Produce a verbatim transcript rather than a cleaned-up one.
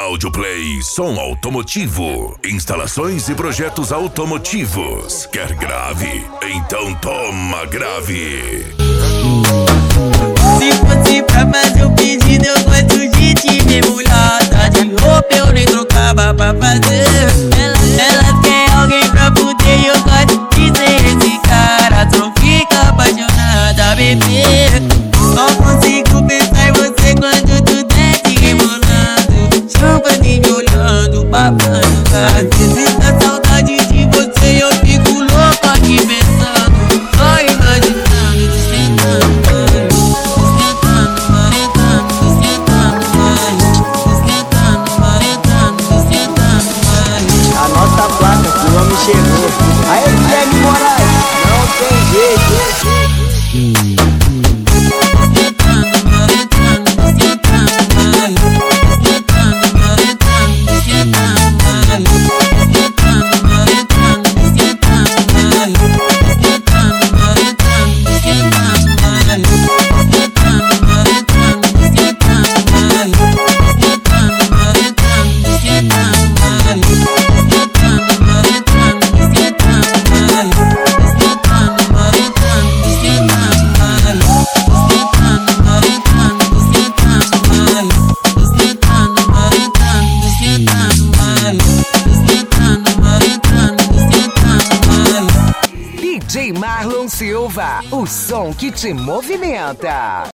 Audioplay Som Automotivo. Instalações e projetos automotivos. Quer grave? Então toma grave. Se fosse pra fazer o pedido, eu gosto de te ver molhada. De roupa eu nem trocava pra fazer. Elas, elas querem alguém pra fuder e eu gosto de ser esse cara. Só fica apaixonada, bebê. Só consigo pensar em você quando tu desce rebolando. Champanhe me olhando, babando. Às vezes dá saudade de você, eu fico louco aqui pensando. Só imaginando, te sentando, te sentando, maretando, te sentando, te sentando, maretando, te sentando. A nossa placa, que o homem chegou. Aí, Guilherme Moraes, não tem jeito. D J Marlon Silva, o som que te movimenta.